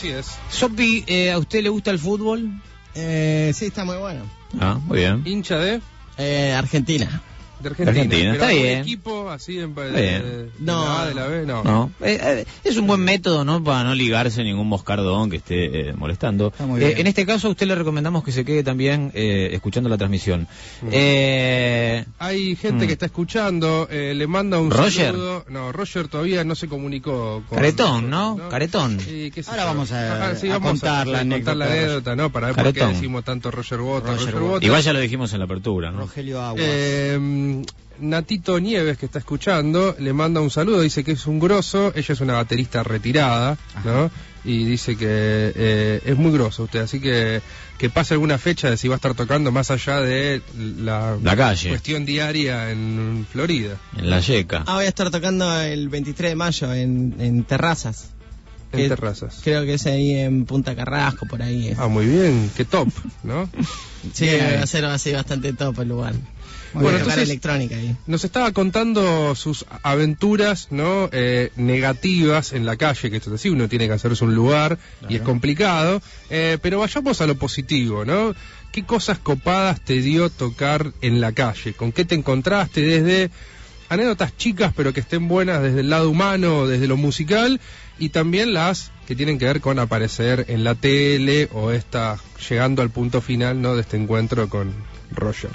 Así es. Sopi, ¿a usted le gusta el fútbol? Sí, está muy bueno. Ah, muy bien. ¿Hincha de? Argentina. De Argentina. Argentina, está ¿Algún bien. equipo así de No. la A, de la B? No. No, es un buen método, ¿no? Para no ligarse ningún moscardón que esté molestando. muy bien. En este caso, a usted le recomendamos que se quede también escuchando la transmisión. Hay gente que está escuchando, le manda un ¿Roger? saludo. No, Roger todavía no se comunicó con Caretón, ¿no? nosotros, Caretón. Sí, qué sé Ahora yo. vamos a vamos contar la contar la anécdota de anécdota, ¿no? Para ver por qué Caretón. decimos tanto Roger Waters. Roger Waters. Igual ya lo dijimos en la apertura, ¿no? Rogelio Aguas. Natito Nieves, que está escuchando, le manda un saludo, dice que es un grosso, ella es una baterista retirada, ¿no? Y dice que es muy grosso usted, así que pase alguna fecha de si va a estar tocando más allá de la calle, cuestión diaria en Florida. en la Yeca. Voy a estar tocando el 23 de mayo en Terrazas. En Terrazas. Creo que es ahí en Punta Carrasco, por ahí es. Ah, muy bien, qué top, ¿no? Sí, va a ser así bastante top el lugar. Bueno, Tocar entonces, electrónica ahí. nos estaba contando sus aventuras, ¿no? Negativas en la calle, que esto es así, uno tiene que hacerse un lugar, claro, y es complicado, pero vayamos a lo positivo, ¿no? ¿Qué cosas copadas te dio tocar en la calle? ¿Con qué te encontraste? Desde anécdotas chicas, pero que estén buenas desde el lado humano, desde lo musical, y también las que tienen que ver con aparecer en la tele o llegando al punto final, ¿no? De este encuentro con Roger.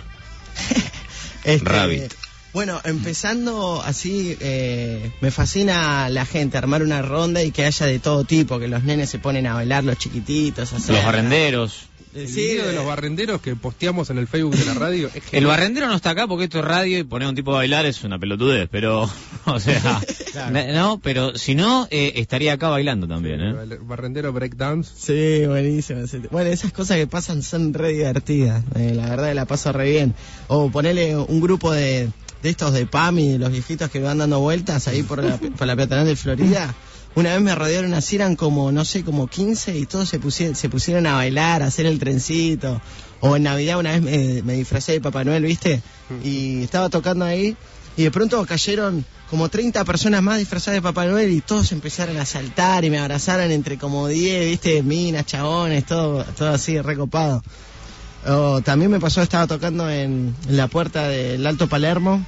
Rabbit. Bueno, empezando así, me fascina la gente, armar una ronda y que haya de todo tipo, que los nenes se ponen a bailar, los chiquititos, hacer Los barrenderos. El video de los barrenderos que posteamos en el Facebook de la radio es El barrendero no está acá porque esto es radio y poner a un tipo a bailar es una pelotudez, pero, o sea, claro, no, pero si no, estaría acá bailando también, El barrendero breakdance. Sí, buenísimo. Bueno, esas cosas que pasan son re divertidas, la verdad la paso re bien. O ponerle un grupo de estos de PAMI, los viejitos que van dando vueltas ahí por la peatonal de Florida. Una vez me rodearon así, eran como, no sé, como 15 y todos se pusieron a bailar, a hacer el trencito. O en Navidad una vez me disfracé de Papá Noel, ¿viste? Y estaba tocando ahí y de pronto cayeron como 30 personas más disfrazadas de Papá Noel y todos empezaron a saltar y me abrazaron entre como 10, ¿viste? Minas, chabones, todo así recopado. También me pasó, estaba tocando en la puerta del Alto Palermo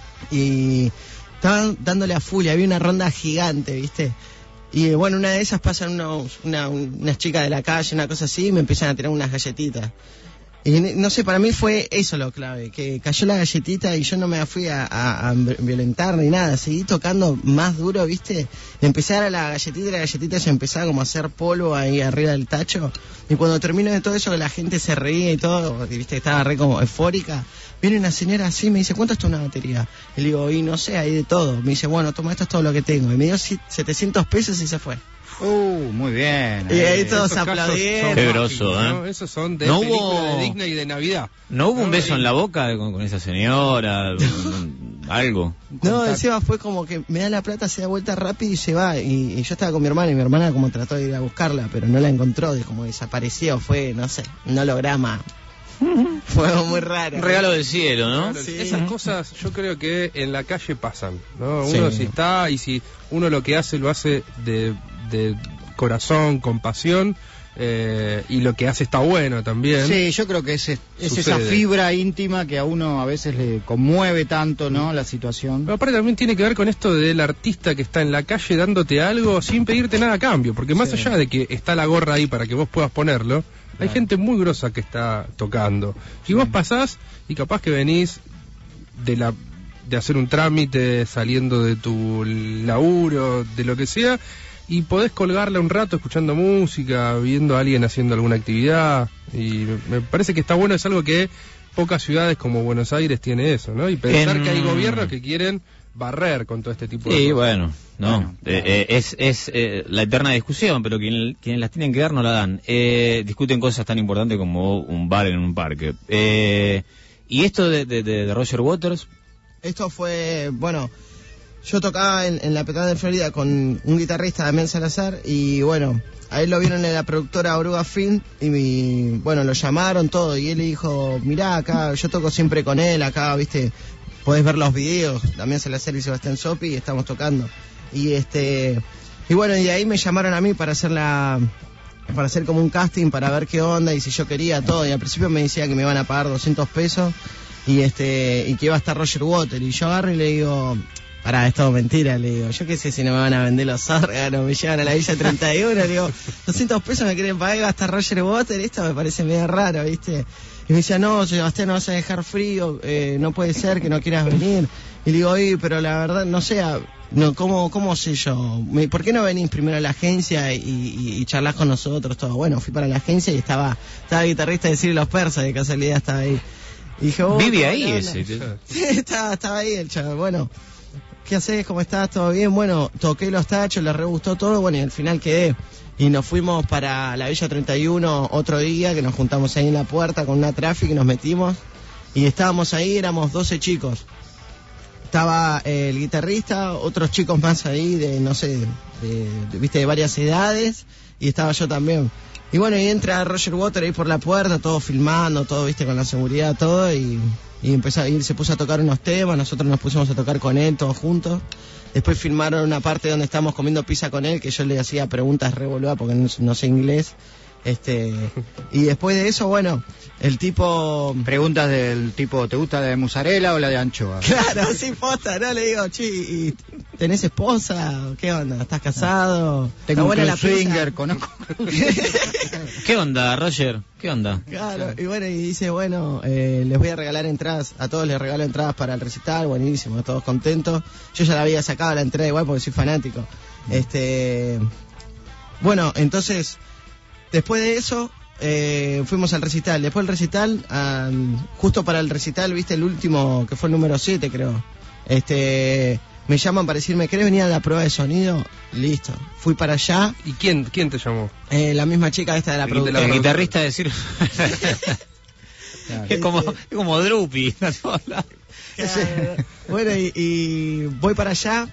y estaban dándole a full, había una ronda gigante, ¿viste? Y bueno, una de esas pasan unas chicas de la calle, una cosa así, y me empiezan a tirar unas galletitas. Y no sé, para mí fue eso lo clave, que cayó la galletita y yo no me fui a violentar ni nada, seguí tocando más duro, ¿viste? Empecé a dar a la galletita se empezaba como a hacer polvo ahí arriba del tacho, y cuando termino de todo eso, que la gente se reía y todo, ¿viste? Estaba re como eufórica, viene una señora así, me dice, ¿cuánto está una batería? Y le digo, y no sé, hay de todo. Me dice, bueno, toma, esto es todo lo que tengo. Y me dio 700 pesos y se fue. Muy bien. Y ahí todos aplaudieron. Qué groso, ¿no? Esos son de no película de Disney y de Navidad. ¿No hubo un beso en la boca con esa señora? ¿Algo? No, encima fue como que me da la plata, se da vuelta rápido y se va. Y yo estaba con mi hermana y mi hermana como trató de ir a buscarla, pero no la encontró, como desapareció, fue, no sé, un holograma. Fue muy raro. Un regalo del cielo, ¿no? Claro, sí. Esas cosas yo creo que en la calle pasan, ¿no? Uno si está y si uno lo que hace lo hace de corazón, con pasión, y lo que hace está bueno también. Sí, yo creo que es esa fibra íntima que a uno a veces le conmueve tanto, ¿no? La situación. Pero aparte también tiene que ver con esto del artista que está en la calle dándote algo sin pedirte nada a cambio, porque más allá de que está la gorra ahí para que vos puedas ponerlo, hay gente muy grosa que está tocando. Y vos pasás y capaz que venís de hacer un trámite, saliendo de tu laburo, de lo que sea, y podés colgarla un rato escuchando música, viendo a alguien haciendo alguna actividad, y me parece que está bueno, es algo que pocas ciudades como Buenos Aires tiene eso, ¿no? Y pensar que hay gobiernos que quieren barrer con todo este tipo de cosas. Bueno, no, es la eterna discusión, pero quienes las tienen que dar no la dan. Discuten cosas tan importantes como un bar en un parque. ¿Y esto de Roger Waters? Esto fue, bueno, yo tocaba en la peatonal de Florida con un guitarrista, Damián Salazar, y bueno, a él lo vieron en la productora Oruga Film, y bueno, lo llamaron todo, y él le dijo, mirá, acá, yo toco siempre con él, acá, viste, podés ver los videos, Damián Salazar y Sebastián Sopi, y estamos tocando. Y bueno, y de ahí me llamaron a mí para hacer la para hacer como un casting para ver qué onda y si yo quería todo. Y al principio me decía que me iban a pagar 200 pesos y que iba a estar Roger Waters. Y yo agarro y le digo, pará, es todo mentira, le digo, yo qué sé si no me van a vender los órganos, me llevan a la Villa 31, le digo, 200 pesos me quieren pagar y va a estar Roger Waters, esto me parece medio raro, ¿viste? Y me decía, no, Sebastián, no vas a dejar frío, no puede ser que no quieras venir. Y le digo, oye, pero la verdad, no sé, no, ¿cómo sé yo? ¿Por qué no venís primero a la agencia y charlás con nosotros, todo? Bueno, fui para la agencia y estaba el guitarrista de Ciro y los Persas, de casualidad estaba ahí. Y dije, vive ahí ese. Sí, estaba ahí el chaval, bueno. ¿Qué haces? ¿Cómo estás? ¿Todo bien? Bueno, toqué los tachos, le re gustó todo, bueno, y al final quedé. Y nos fuimos para la Villa 31 otro día, que nos juntamos ahí en la puerta con una tráfico y nos metimos. Y estábamos ahí, éramos 12 chicos. Estaba el guitarrista, otros chicos más ahí de, no sé, viste, de varias edades, y estaba yo también. Y bueno, y entra Roger Waters ahí por la puerta, todo filmando, todo, viste, con la seguridad, todo, y empezó a ir, se puso a tocar unos temas, nosotros nos pusimos a tocar con él, todos juntos. Después filmaron una parte donde estábamos comiendo pizza con él, que yo le hacía preguntas re boludas porque no sé inglés. Y después de eso, bueno, el tipo... Preguntas del tipo, ¿te gusta la de mozzarella o la de anchoa? Claro, sí, posta, no, le digo, ¿y tenés esposa? ¿Qué onda? ¿Estás casado? Tengo un la swinger, conozco. ¿Qué onda, Roger? ¿Qué onda? Claro, y bueno, y dice, bueno, les voy a regalar entradas, a todos les regalo entradas para el recital, buenísimo, todos contentos. Yo ya la había sacado la entrada igual porque soy fanático. Bueno, entonces... Después de eso, fuimos al recital. Después del recital, justo para el recital, viste, el último, que fue el número 7, creo. Me llaman para decirme, ¿querés venir a la prueba de sonido? Listo. Fui para allá. ¿Y quién te llamó? La misma chica esta de la productora. El guitarrista decir... Es como Drupi. Bueno, y voy para allá.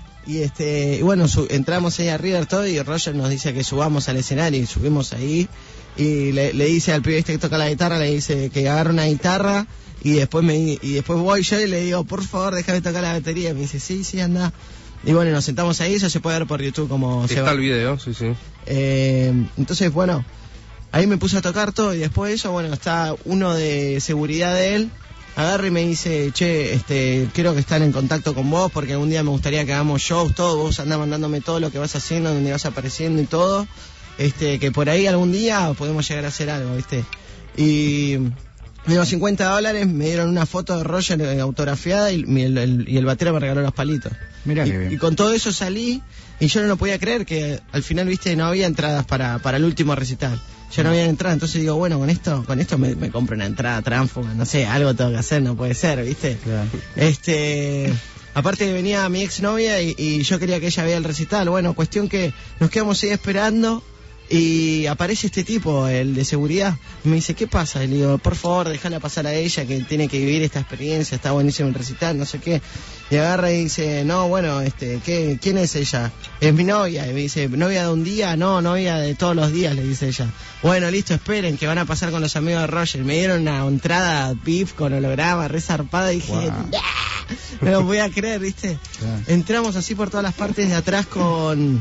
Y bueno, entramos ahí arriba todo y Roger nos dice que subamos al escenario y subimos ahí y le dice al pibe que toca la guitarra, le dice que agarre una guitarra y después voy yo y le digo, por favor, déjame tocar la batería. Y me dice, sí, anda. Y bueno, nos sentamos ahí, eso se puede ver por YouTube como está el video, sí. Entonces, bueno, ahí me puse a tocar todo y después de eso, bueno, está uno de seguridad de él. Agarra y me dice, che, quiero que estén en contacto con vos porque algún día me gustaría que hagamos shows, todo, vos andás mandándome todo lo que vas haciendo, donde vas apareciendo y todo, que por ahí algún día podemos llegar a hacer algo, ¿viste? Y me dio $50, me dieron una foto de Roger autografiada y el batero me regaló los palitos. Mirá qué bien. Y con todo eso salí y yo no lo podía creer que al final, viste, no había entradas para el último recital. Ya no había entrada, entonces digo, bueno, con esto me compro una entrada tránfuga, no sé, algo tengo que hacer, no puede ser, ¿viste? Claro. Aparte venía mi exnovia y yo quería que ella vea el recital. Bueno, cuestión que nos quedamos ahí esperando y aparece este tipo, el de seguridad, y me dice, ¿qué pasa? Y le digo, por favor, déjala pasar a ella, que tiene que vivir esta experiencia, está buenísimo el recital, no sé qué. Y agarra y dice, no, bueno, ¿quién es ella? Es mi novia. Y me dice, ¿novia de un día? No, novia de todos los días, le dice ella. Bueno, listo, esperen, que van a pasar con los amigos de Roger. Me dieron una entrada VIP con holograma, re zarpada, y dije, wow. No lo voy a creer, ¿viste? Claro. Entramos así por todas las partes de atrás con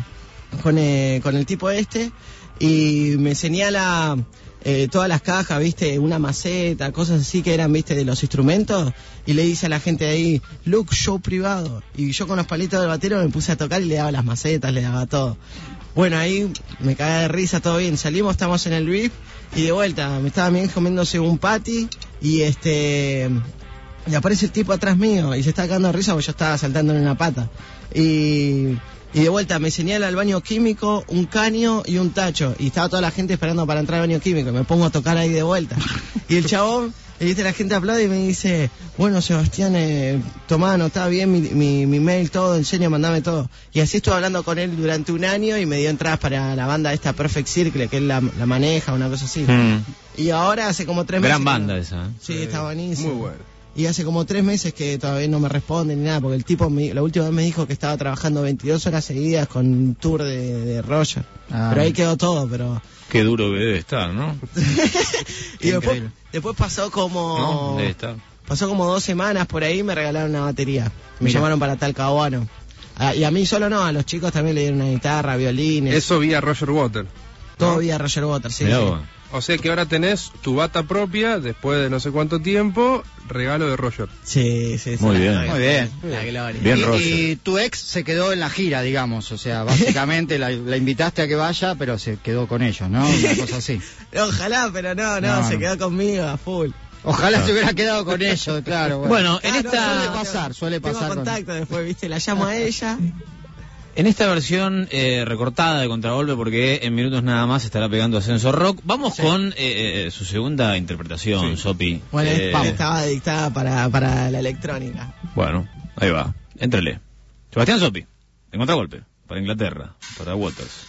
el tipo y me señala todas las cajas, viste, una maceta, cosas así que eran, viste, de los instrumentos, y le dice a la gente de ahí, look, show privado. Y yo con los palitos del batero me puse a tocar y le daba las macetas, le daba todo. Bueno, ahí me cagué de risa, todo bien, salimos, estamos en el VIP y de vuelta, me estaba bien comiéndose un patty y aparece el tipo atrás mío y se está cagando de risa porque yo estaba saltando en una pata. Y de vuelta me señala el baño químico, un caño y un tacho. Y estaba toda la gente esperando para entrar al baño químico. Y me pongo a tocar ahí de vuelta. Y el chabón, la gente aplaude y me dice, bueno, Sebastián, tomá, anotá bien mi mail, todo, en serio, mandame todo. Y así estuve hablando con él durante un año y me dio entradas para la banda esta Perfect Circle, que él la maneja, una cosa así. Y ahora hace como 3 meses... Gran banda esa. Sí, está buenísimo. Muy bueno. Y hace como 3 meses que todavía no me responde ni nada, porque el tipo la última vez me dijo que estaba trabajando 22 horas seguidas con un tour de Roger. Pero ahí quedó todo, pero... Qué duro que debe estar, ¿no? Y después pasó como... No, debe estar. Pasó como 2 semanas por ahí, me regalaron una batería. Me llamaron para Talcahuano. Y a mí solo no, a los chicos también le dieron una guitarra, violines. Eso vi a Roger Waters. Todo vía Roger Waters, sí. O sea que ahora tenés tu bata propia, después de no sé cuánto tiempo, regalo de Roger. Sí. Muy bien. Muy bien. La gloria. Bien, Roger. Y tu ex se quedó en la gira, digamos, o sea, básicamente la invitaste a que vaya, pero se quedó con ellos, ¿no? Una cosa así. Ojalá, pero no, se quedó conmigo a full. Ojalá se hubiera quedado con ellos, claro. Bueno, en esta... Suele pasar. Tengo contacto después, viste, la llamo a ella. En esta versión recortada de Contragolpe, porque en minutos nada más estará pegando Ascenso Rock, vamos con su segunda interpretación, Sopi. Bueno, estaba dictada para la electrónica. Bueno, ahí va, éntrale. Sebastián Sopi, en Contragolpe, para Inglaterra, para Waters.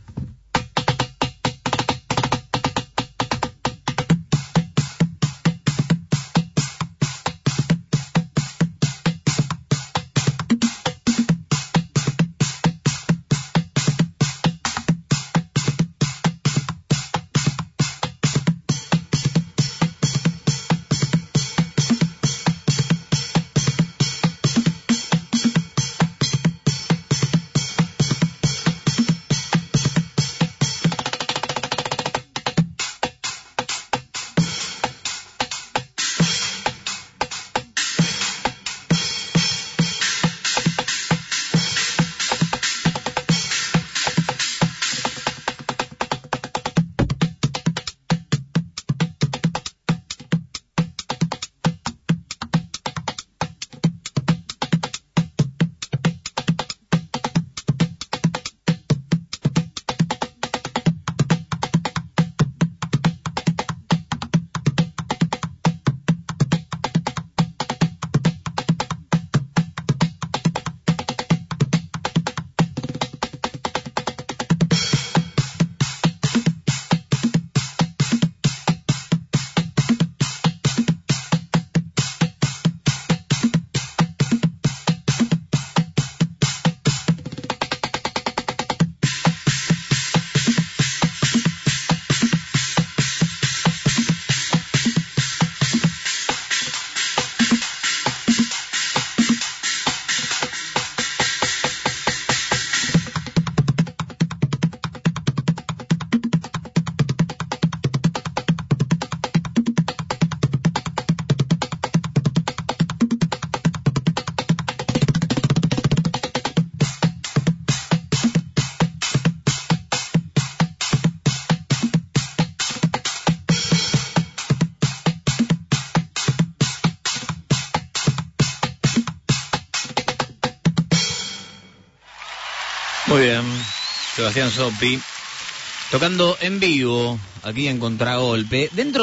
Muy bien, Sebastián Sopi, tocando en vivo, aquí en Contragolpe. Dentro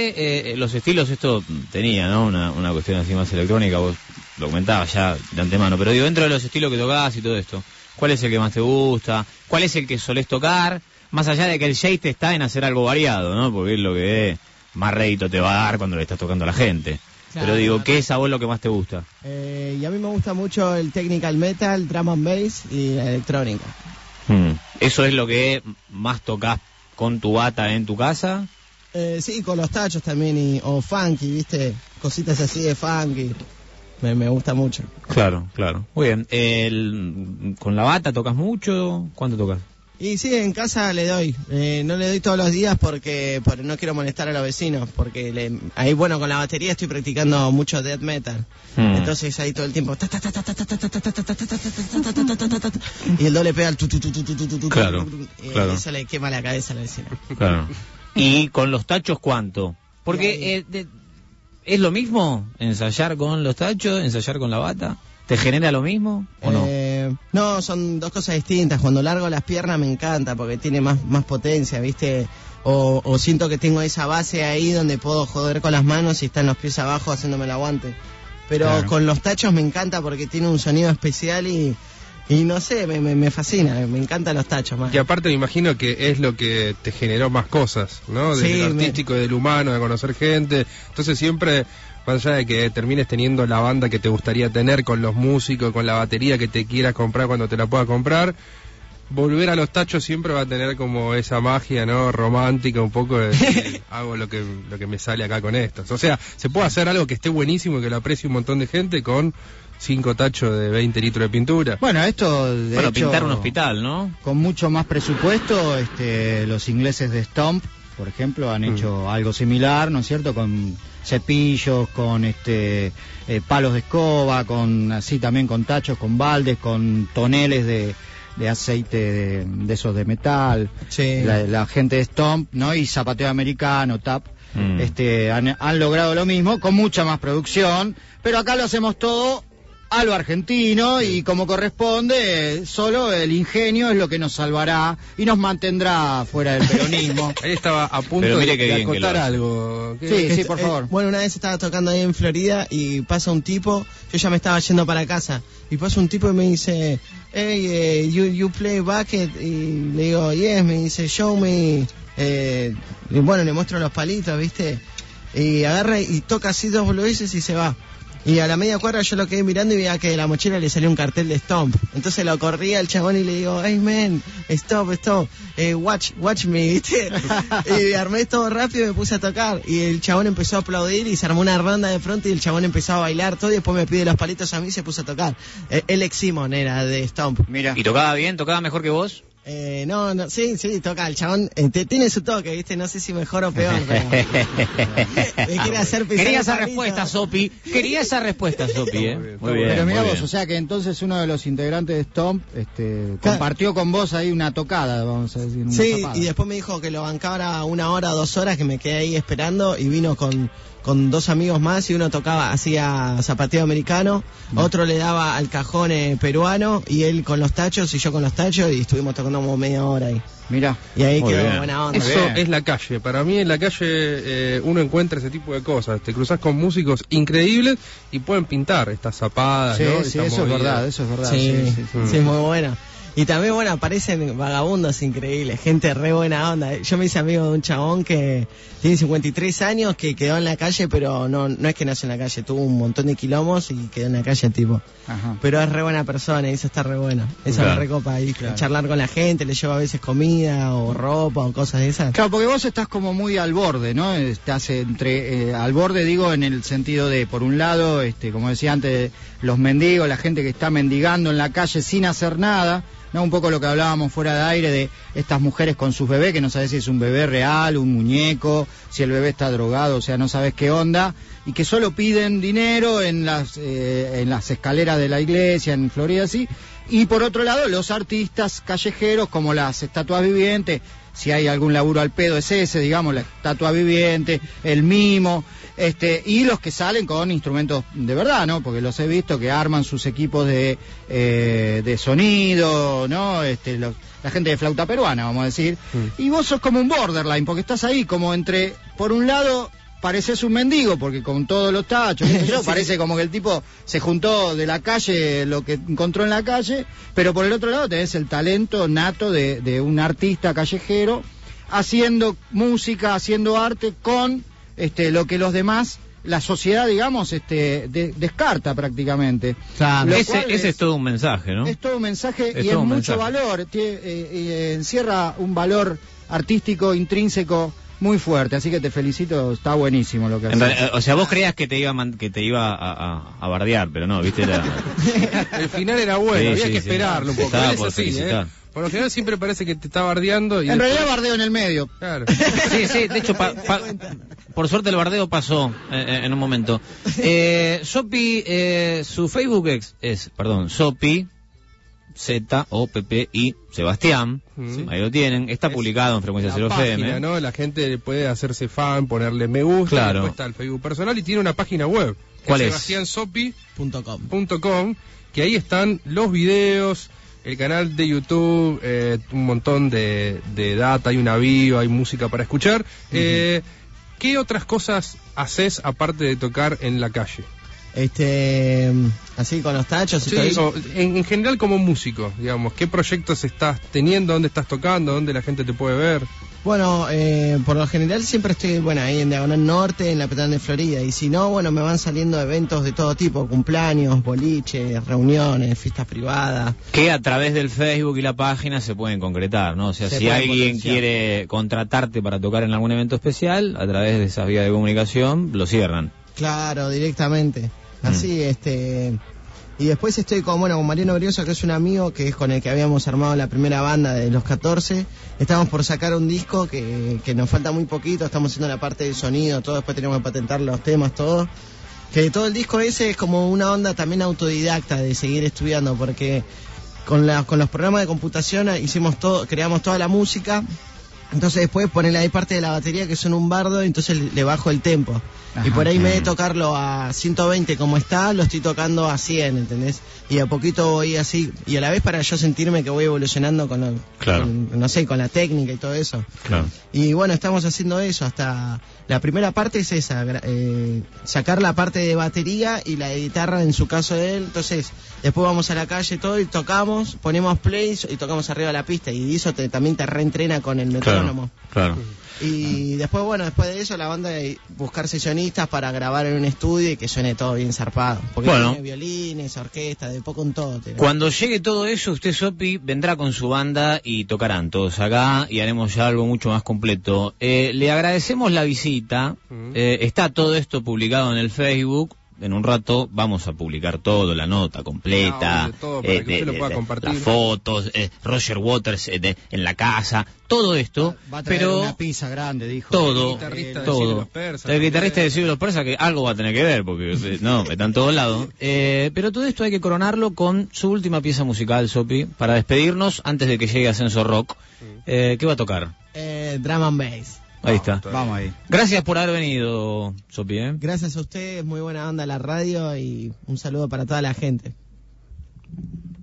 de los estilos, esto tenía, ¿no? Una cuestión así más electrónica, vos lo comentabas ya de antemano, pero digo, dentro de los estilos que tocás y todo esto, ¿cuál es el que más te gusta? ¿Cuál es el que solés tocar? Más allá de que el Jay te está en hacer algo variado, ¿no? Porque es lo que más rédito te va a dar cuando le estás tocando a la gente. Claro, pero digo, ¿qué es a vos lo que más te gusta? Y a mí me gusta mucho el technical metal, drum and bass y la electrónica. ¿Eso es lo que más tocas con tu bata en tu casa? Sí, con los tachos también, o funky, ¿viste? Cositas así de funky. Me gusta mucho. Claro, claro. Muy bien. ¿Con la bata tocas mucho? ¿Cuánto tocas? Y sí, en casa le doy. No le doy todos los días porque no quiero molestar a los vecinos. Porque ahí, bueno, con la batería estoy practicando mucho death metal. Entonces ahí todo el tiempo. Y el doble pega el Claro, claro. Eso le quema la cabeza a la vecina. Claro. ¿Y con los tachos cuánto? Porque ¿es lo mismo ensayar con los tachos, ensayar con la bata? ¿Te genera lo mismo o no? No, son dos cosas distintas. Cuando largo las piernas me encanta porque tiene más potencia, ¿viste? O siento que tengo esa base ahí donde puedo joder con las manos y están los pies abajo haciéndome el aguante. Pero claro, con los tachos me encanta porque tiene un sonido especial y no sé, me fascina, me encantan los tachos más. Y aparte me imagino que es lo que te generó más cosas, ¿no? Desde el artístico, del humano, de conocer gente. Entonces siempre, más allá de que termines teniendo la banda que te gustaría tener, con los músicos, con la batería que te quieras comprar cuando te la puedas comprar, volver a los tachos siempre va a tener como esa magia, ¿no? Romántica, un poco de hago lo que me sale acá con esto. O sea, se puede hacer algo que esté buenísimo y que lo aprecie un montón de gente con 5 tachos de 20 litros de pintura. Bueno, esto de hecho, pintar un hospital, ¿no? Con mucho más presupuesto, los ingleses de Stomp, por ejemplo, han hecho algo similar, ¿no es cierto? Con cepillos, con palos de escoba, así también con tachos, con baldes, con toneles de aceite de esos de metal. Sí. La gente de Stomp, ¿no? Y Zapateo Americano, TAP, han logrado lo mismo, con mucha más producción, pero acá lo hacemos todo a lo argentino y como corresponde, solo el ingenio es lo que nos salvará y nos mantendrá fuera del peronismo. Ahí estaba a punto Pero mire qué de bien que acotar lo hace. algo. Sí, por favor. Bueno, una vez estaba tocando ahí en Florida y pasa un tipo, yo ya me estaba yendo para casa, y pasa un tipo y me dice, hey, you play bucket, y le digo, yes, me dice, show me, y bueno, le muestro los palitos, ¿viste? Y agarra y toca así 2 veces y se va. Y a la media cuadra yo lo quedé mirando y veía que de la mochila le salió un cartel de Stomp. Entonces lo corrí al chabón y le digo, hey man, stop, watch me, ¿viste? Y armé todo rápido y me puse a tocar. Y el chabón empezó a aplaudir y se armó una ronda de pronto y el chabón empezó a bailar todo y después me pide los palitos a mí y se puso a tocar. Alex Simon era de Stomp. Mira. ¿Y tocaba bien? ¿Tocaba mejor que vos? No, sí, toca. El chabón tiene su toque, ¿viste? No sé si mejor o peor, pero... me quiere hacer pisar Quería el esa palito. respuesta, Sopi. Quería esa respuesta, Sopi, ¿eh? Muy bien. Pero mira muy vos, bien. o sea que entonces uno de los integrantes de Stomp compartió con vos ahí una tocada, vamos a decir. Una Sí, zapada. y después me dijo que lo bancaba 1 hora, 2 horas, que me quedé ahí esperando y vino con 2 amigos más y uno tocaba, hacía zapateo americano, otro le daba al cajón peruano y él con los tachos y yo con los tachos y estuvimos tocando como media hora ahí. Mira. Y ahí Muy quedó bien. buena onda. Eso bien. es la calle. Para mí en la calle uno encuentra ese tipo de cosas. Te cruzas con músicos increíbles y pueden pintar estas zapadas, Sí, ¿no? sí, Estas eso es movidas. verdad, eso es verdad. Sí, Sí. sí, muy buena. Y también, bueno, aparecen vagabundos increíbles, gente re buena onda. Yo me hice amigo de un chabón que tiene 53 años, que quedó en la calle, pero no es que nació en la calle, tuvo un montón de quilombos y quedó en la calle el tipo. Ajá. Pero es re buena persona y eso está re bueno. Eso Claro. me recopa y Claro. charlar con la gente, le lleva a veces comida o ropa o cosas de esas. Claro, porque vos estás como muy al borde, ¿no? Estás al borde, digo, en el sentido de, por un lado, como decía antes, los mendigos, la gente que está mendigando en la calle sin hacer nada, ¿no? Un poco lo que hablábamos fuera de aire de estas mujeres con sus bebés, que no sabes si es un bebé real, un muñeco, si el bebé está drogado, o sea, no sabes qué onda, y que solo piden dinero en las escaleras de la iglesia, en Florida, así. Y por otro lado, los artistas callejeros, como las estatuas vivientes, si hay algún laburo al pedo es ese, digamos, la estatua viviente, el mimo, y los que salen con instrumentos de verdad, ¿no? Porque los he visto que arman sus equipos de sonido, ¿no? La gente de flauta peruana, vamos a decir. Y vos sos como un borderline, porque estás ahí como entre, por un lado, pareces un mendigo, porque con todos los tachos, qué sé yo, Sí. parece como que el tipo se juntó de la calle, lo que encontró en la calle, pero por el otro lado tenés el talento nato de un artista callejero, haciendo música, haciendo arte con lo que los demás, la sociedad, digamos, descarta prácticamente. Claro. Lo Ese cual es todo un mensaje, ¿no? Es todo un mensaje Es y es todo un mucho mensaje. valor, encierra un valor artístico intrínseco muy fuerte, así que te felicito, está buenísimo lo que En haces. realidad, o sea, vos creías que te iba a bardear, pero no, viste, El final era bueno, Sí, había sí, que sí. esperarlo un poco. Estaba Él es por así, felicitar. Por lo general siempre parece que te está bardeando y En después- realidad bardeo en el medio. Claro. Sí, de hecho, por suerte el bardeo pasó en un momento. Sopi, su Facebook es Sopi, Z-O-P-P-I, Sebastián, Mm. ahí lo tienen, está Es publicado en Frecuencia La 0 página, FM. ¿no? La gente puede hacerse fan, ponerle me gusta, Claro. después está el Facebook personal y tiene una página web. que ¿Cuál es? .com. .com, que ahí están los videos, el canal de YouTube, un montón de data, hay una bio, hay música para escuchar. ¿Qué otras cosas haces aparte de tocar en la calle? Así con los tachos y Sí, todo eso. o en general como músico, digamos, ¿qué proyectos estás teniendo? ¿Dónde estás tocando? ¿Dónde la gente te puede ver? Bueno, por lo general siempre estoy, ahí en Diagonal Norte, en la Peatonal de Florida. Y si no, me van saliendo eventos de todo tipo, cumpleaños, boliches, reuniones, fiestas privadas. Que a través del Facebook y la página se pueden concretar, ¿no? O sea, Se si pueden alguien potenciar. quiere contratarte para tocar en algún evento especial, a través de esas vías de comunicación, lo cierran. Claro, directamente. Así, Y después estoy con Mariano Briosa, que es un amigo que es con el que habíamos armado la primera banda de los 14. Estamos por sacar un disco que nos falta muy poquito, estamos haciendo la parte del sonido, todo, después tenemos que patentar los temas, todo. Que todo el disco ese es como una onda también autodidacta de seguir estudiando, porque con los programas de computación hicimos todo, creamos toda la música. Entonces después ponerle ahí parte de la batería que son un bardo, entonces le bajo el tempo. Ajá, y por ahí en vez de tocarlo a 120 como está, lo estoy tocando a 100, ¿entendés? Y a poquito voy así, y a la vez para yo sentirme que voy evolucionando con la técnica y todo eso. Claro. Y bueno, estamos haciendo eso, hasta la primera parte es esa, sacar la parte de batería y la de guitarra en su caso de él. Entonces después vamos a la calle todo y tocamos, ponemos play y tocamos arriba de la pista, y eso también te reentrena con el metrónomo. Claro. Y después de eso la banda buscar sesionistas para grabar en un estudio y que suene todo bien zarpado, porque tiene violines, orquesta, de poco en todo. Cuando llegue todo eso, usted, Sopi, vendrá con su banda y tocarán todos acá y haremos ya algo mucho más completo. Le agradecemos la visita. Está todo esto publicado en el Facebook. En un rato vamos a publicar todo, la nota completa, todo para que usted lo pueda compartir. Las fotos, Roger Waters en la casa, todo esto. Va a traer pero una pizza grande, dijo. Todo, todo. El guitarrista de Siglos Persas, que algo va a tener que ver, porque no, está en todos lados. Pero todo esto hay que coronarlo con su última pieza musical, Sopi, para despedirnos antes de que llegue Ascenso Rock. ¿Qué va a tocar? Drum and Bass. Ahí está. Vamos ahí. Gracias por haber venido, Sopi. Gracias a ustedes, muy buena onda la radio y un saludo para toda la gente.